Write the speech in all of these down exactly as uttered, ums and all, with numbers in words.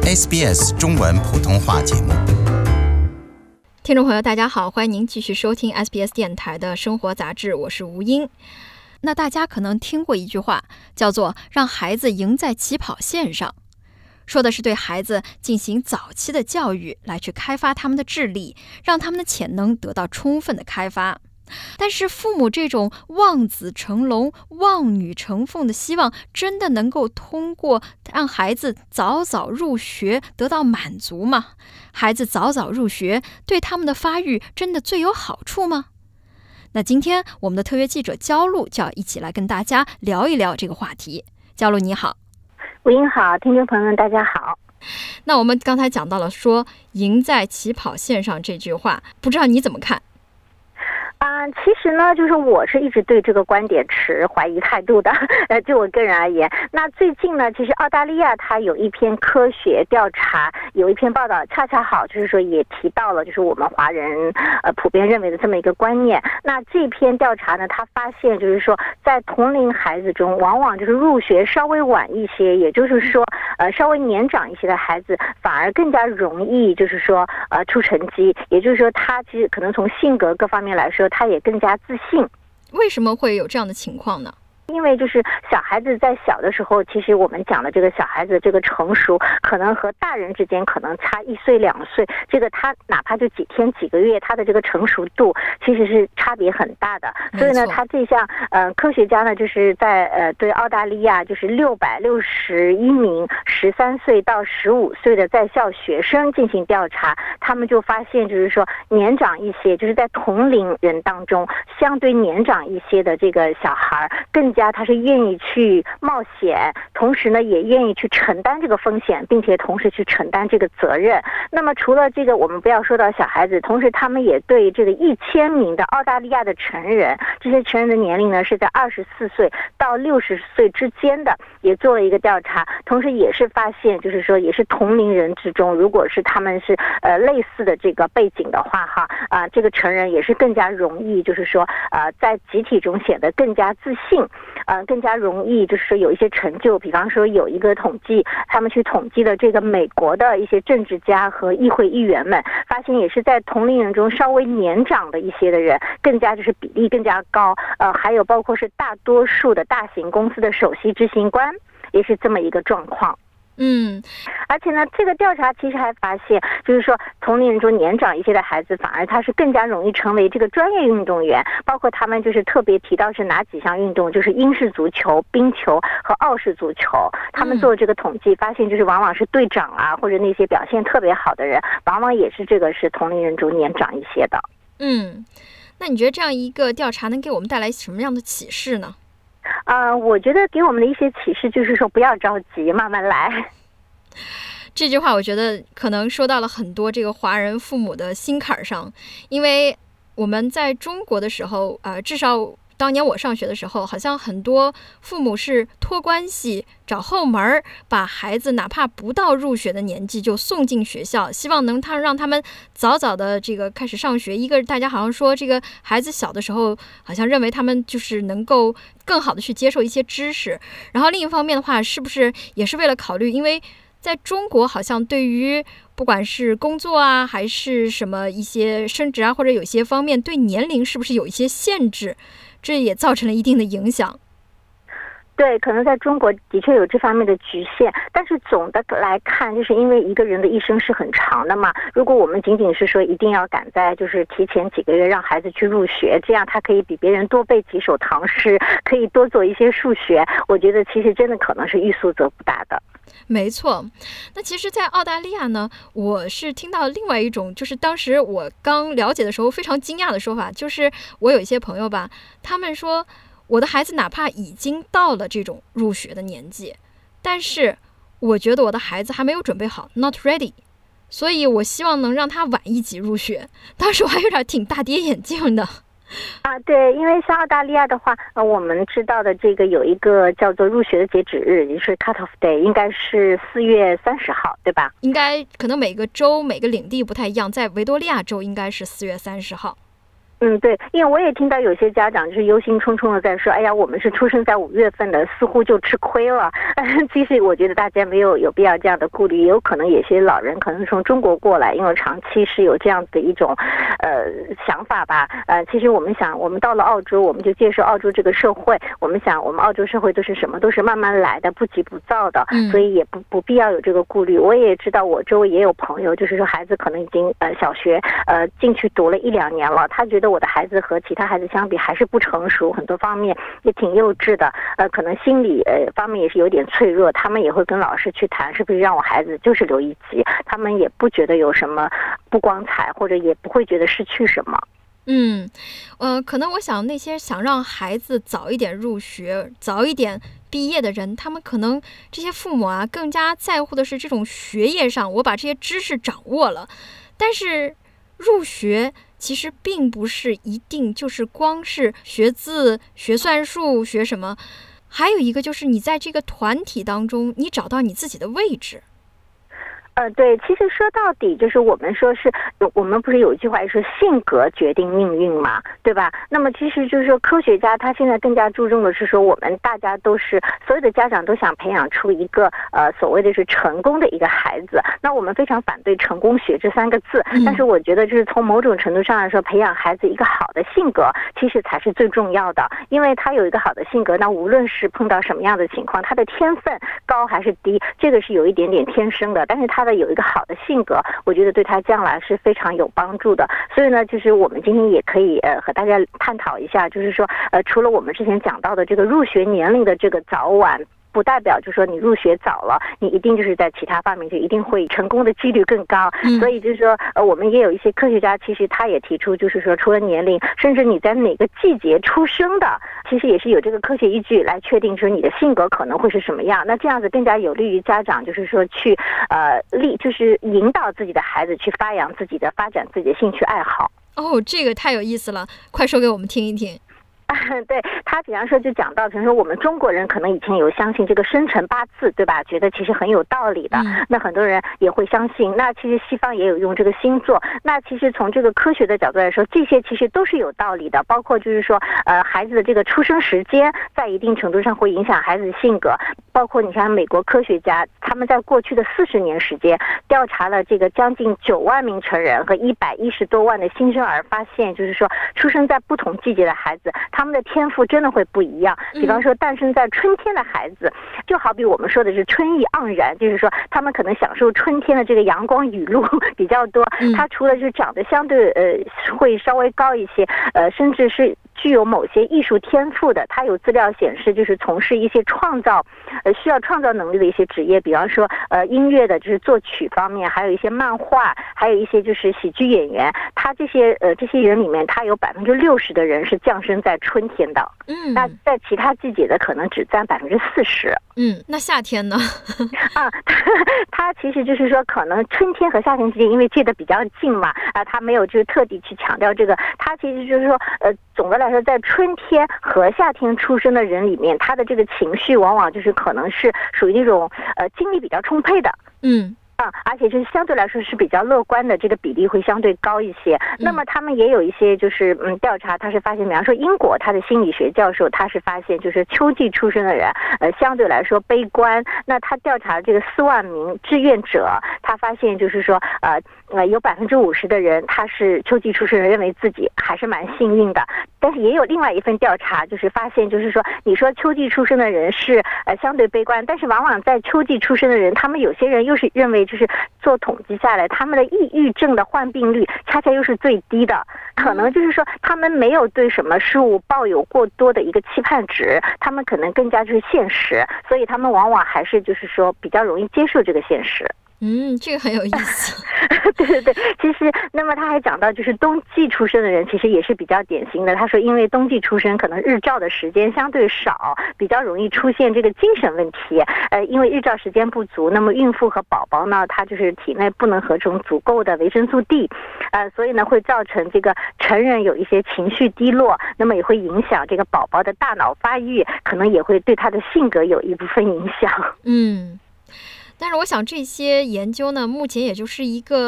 S B S 中文普通话节目。 听众朋友大家好，欢迎您继续收听 S B S 电台的生活杂志，我是吴英。那大家可能听过一句话，叫做让孩子赢在起跑线上，说的是对孩子进行早期的教育，来去开发他们的智力，让他们的潜能得到充分的开发。但是父母这种望子成龙、望女成凤的希望，真的能够通过让孩子早早入学得到满足吗？孩子早早入学对他们的发育真的最有好处吗？那今天我们的特约记者焦露就要一起来跟大家聊一聊这个话题。焦露你好。 吴英好，听众朋友们大家好。 那我们刚才讲到了说赢在起跑线上这句话，不知道你怎么看？ 啊、呃，其实呢，就是我是一直对这个观点持怀疑态度的。呃，就我个人而言，那最近呢，其实澳大利亚它有一篇科学调查，有一篇报道，恰恰好就是说也提到了，就是我们华人呃普遍认为的这么一个观念。那这篇调查呢，它发现就是说，在同龄孩子中，往往就是入学稍微晚一些，也就是说，呃，稍微年长一些的孩子，反而更加容易就是说呃出成绩。也就是说，他其实可能从性格各方面来说，他也更加自信。 为什么会有这样的情况呢？ 因为就是小孩子在小的时候，其实我们讲的这个小孩子这个成熟，可能和大人之间可能差一岁两岁，这个他哪怕就几天几个月，他的这个成熟度其实是差别很大的。所以呢，他这项呃科学家呢，就是在呃对澳大利亚就是六百六十一名十三岁到十五岁的在校学生进行调查，他们就发现就是说年长一些，就是在同龄人当中，相对年长一些的这个小孩更加他是愿意去冒险，同时呢也愿意去承担这个风险，并且同时去承担这个责任。那么除了这个，我们不要说到小孩子，同时他们也对这个一千名的澳大利亚的成人，这些成人的年龄呢是在二十四岁到六十岁之间的，也做了一个调查，同时也是发现就是说也是同龄人之中，如果是他们是呃类似的这个背景的话哈啊、呃，这个成人也是更加容易就是说呃在集体中显得更加自信。呃，更加容易就是说有一些成就，比方说有一个统计，他们去统计了这个美国的一些政治家和议会议员们，发现也是在同龄人中稍微年长的一些的人，更加就是比例更加高。呃，还有包括是大多数的大型公司的首席执行官，也是这么一个状况。 嗯， 而且呢，这个调查其实还发现，就是说同龄人中年长一些的孩子，反而他是更加容易成为这个专业运动员，包括他们就是特别提到是哪几项运动，就是英式足球、冰球和澳式足球。他们做这个统计，发现就是往往是队长啊，或者那些表现特别好的人，往往也是这个是同龄人中年长一些的。 嗯，那你觉得这样一个调查能给我们带来什么样的启示呢？ 呃，我觉得给我们的一些启示就是说，不要着急，慢慢来。 这句话我觉得可能说到了很多这个华人父母的心坎上，因为我们在中国的时候，呃，至少当年我上学的时候，好像很多父母是托关系找后门，把孩子哪怕不到入学的年纪就送进学校，希望能他让他们早早的这个开始上学。一个大家好像说这个孩子小的时候好像认为他们就是能够更好的去接受一些知识，然后另一方面的话，是不是也是为了考虑，因为在中国好像对于不管是工作啊还是什么一些升职啊，或者有些方面对年龄是不是有一些限制，这也造成了一定的影响。 对，可能在中国的确有这方面的局限，但是总的来看，就是因为一个人的一生是很长的嘛。如果我们仅仅是说一定要赶在就是提前几个月让孩子去入学，这样他可以比别人多背几首唐诗，可以多做一些数学，我觉得其实真的可能是欲速则不达的。 没错，那其实在澳大利亚呢，我是听到另外一种，就是当时我刚了解的时候非常惊讶的说法，就是我有一些朋友吧，他们说我的孩子哪怕已经到了这种入学的年纪，但是我觉得我的孩子还没有准备好 not ready， 所以我希望能让他晚一级入学。当时我还有点挺大跌眼镜的。 啊，对，因为像澳大利亚的话，呃，我们知道的这个有一个叫做入学的截止日，也就是 cut off day， 应该是四月三十号，对吧？ 应该可能每个州每个领地不太一样，在维多利亚州应该是四月三十号。 嗯，对，因为我也听到有些家长就是忧心忡忡的在说，哎呀，我们是出生在五月份的，似乎就吃亏了。其实我觉得大家没有有必要这样的顾虑，也有可能有些老人可能从中国过来，因为长期是有这样子的一种呃想法吧。呃，其实我们想，我们到了澳洲，我们就接受澳洲这个社会。我们想，我们澳洲社会都是什么都是慢慢来的，不急不躁的，所以也不不必要有这个顾虑。我也知道我周围也有朋友，就是说孩子可能已经呃小学呃进去读了一两年了，他觉得我的孩子和其他孩子相比还是不成熟，很多方面也挺幼稚的，呃，可能心理呃方面也是有点脆弱。他们也会跟老师去谈，是不是让我孩子就是留一级，他们也不觉得有什么不光彩，或者也不会觉得失去什么。 嗯，呃，可能我想那些想让孩子早一点入学、早一点毕业的人，他们可能这些父母啊，更加在乎的是这种学业上，我把这些知识掌握了，但是入学其实并不是一定就是光是学字、学算术、学什么，还有一个就是你在这个团体当中，你找到你自己的位置。 呃，对，其实说到底就是我们说是，我们不是有一句话说性格决定命运嘛，对吧？那么其实就是说科学家他现在更加注重的是说，我们大家都是所有的家长都想培养出一个呃所谓的是成功的一个孩子。那我们非常反对成功学这三个字，但是我觉得就是从某种程度上来说，培养孩子一个好的性格，其实才是最重要的。因为他有一个好的性格，那无论是碰到什么样的情况，他的天分高还是低，这个是有一点点天生的，但是他有一个好的性格，我觉得对他将来是非常有帮助的。所以呢，就是我们今天也可以呃和大家探讨一下，就是说呃除了我们之前讲到的这个入学年龄的这个早晚，不代表就是说你入学早了，你一定就是在其他方面就一定会成功的几率更高。嗯、所以就是说，呃，我们也有一些科学家，其实他也提出，就是说除了年龄，甚至你在哪个季节出生的，其实也是有这个科学依据来确定说你的性格可能会是什么样。那这样子更加有利于家长，就是说去呃力，就是引导自己的孩子去发扬自己的、发展自己的兴趣爱好。 哦，这个太有意思了，快说给我们听一听。 对，他比方说就讲到，比如说我们中国人可能以前有相信这个生辰八字，对吧？觉得其实很有道理的。嗯、那很多人也会相信。那其实西方也有用这个星座。那其实从这个科学的角度来说，这些其实都是有道理的。包括就是说，呃，孩子的这个出生时间，在一定程度上会影响孩子的性格。包括你看美国科学家，他们在过去的四十年时间，调查了这个将近九万名成人和一百一十多万的新生儿，发现就是说，出生在不同季节的孩子，他们的天赋真的会不一样。比方说诞生在春天的孩子，就好比我们说的是春意盎然，就是说他们可能享受春天的这个阳光雨露比较多。他除了是长得相对呃会稍微高一些，呃甚至是具有某些艺术天赋的，他有资料显示就是从事一些创造呃需要创造能力的一些职业，比方说呃音乐的就是作曲方面，还有一些漫画，还有一些就是喜剧演员。他这些呃这些人里面，他有百分之六十的人是降生在春天的。嗯，那在其他季节的可能只占百分之四十。 嗯，那夏天呢？ 啊，他其实就是说，可能春天和夏天之间，因为接得比较近嘛，啊，他没有就是特地去强调这个。他其实就是说，呃，总的来说，在春天和夏天出生的人里面，他的这个情绪往往就是可能是属于那种呃精力比较充沛的。嗯。啊，而且就是相对来说是比较乐观的，这个比例会相对高一些。那么他们也有一些就是嗯调查，他是发现，比方说英国他的心理学教授，他是发现就是秋季出生的人，呃相对来说悲观。那他调查这个四万名志愿者，他发现就是说呃呃有百分之五十的人他是秋季出生人，认为自己还是蛮幸运的。但是也有另外一份调查，就是发现就是说，你说秋季出生的人是呃相对悲观，但是往往在秋季出生的人，他们有些人又是认为。就是做统计下来，他们的抑郁症的患病率恰恰又是最低的，可能就是说他们没有对什么事物抱有过多的一个期盼值，他们可能更加就是现实，所以他们往往还是就是说比较容易接受这个现实。 嗯，这个很有意思。 对对对，其实那么他还讲到，就是冬季出生的人其实也是比较典型的。他说，因为冬季出生可能日照的时间相对少，比较容易出现这个精神问题。呃，因为日照时间不足，那么孕妇和宝宝呢，他就是体内不能合成足够的维生素 D， 呃，所以呢会造成这个成人有一些情绪低落，那么也会影响这个宝宝的大脑发育，可能也会对他的性格有一部分影响。 嗯。但是我想这些研究呢，目前也就是一个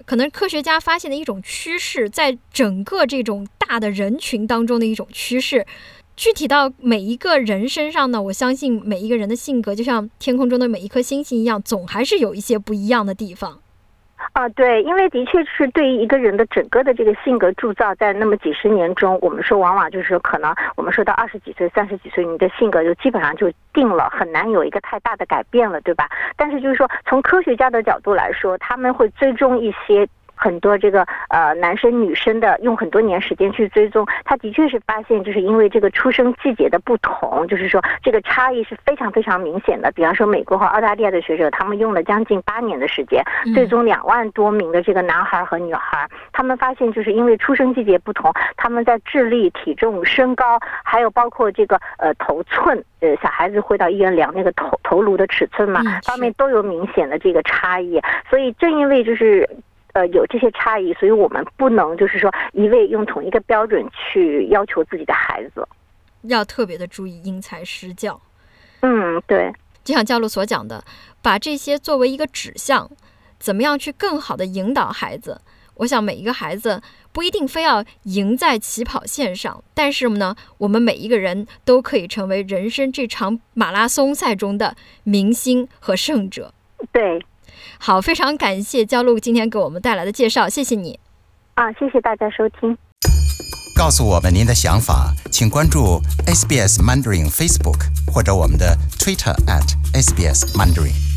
可能科学家发现的一种趋势，在整个这种大的人群当中的一种趋势。具体到每一个人身上呢，我相信每一个人的性格就像天空中的每一颗星星一样，总还是有一些不一样的地方。 啊，对，因为的确是对于一个人的整个的这个性格铸造，在那么几十年中，我们说往往就是可能我们说到二十几岁、三十几岁，你的性格就基本上就定了，很难有一个太大的改变了，对吧？但是就是说，从科学家的角度来说，他们会追踪一些。很多这个呃男生女生的用很多年时间去追踪，他的确是发现就是因为这个出生季节的不同，就是说这个差异是非常非常明显的。比方说美国和澳大利亚的学者，他们用了将近八年的时间追踪两万多名的这个男孩和女孩，他们发现就是因为出生季节不同，他们在智力、体重、身高，还有包括这个呃头寸，呃小孩子会到医院量那个头头颅的尺寸嘛，方面都有明显的这个差异。所以正因为就是呃，有这些差异，所以我们不能就是说一味用同一个标准去要求自己的孩子， 要特别的注意因材施教。 嗯，对， 就像教路所讲的，把这些作为一个指向，怎么样去更好的引导孩子。我想每一个孩子不一定非要赢在起跑线上，但是呢，我们每一个人都可以成为人生这场马拉松赛中的明星和胜者。 对。 好，非常感谢焦露今天给我们带来的介绍，谢谢你。 啊，谢谢大家收听。 告诉我们您的想法，请关注 S B S Mandarin Facebook 或者我们的 Twitter at S B S Mandarin。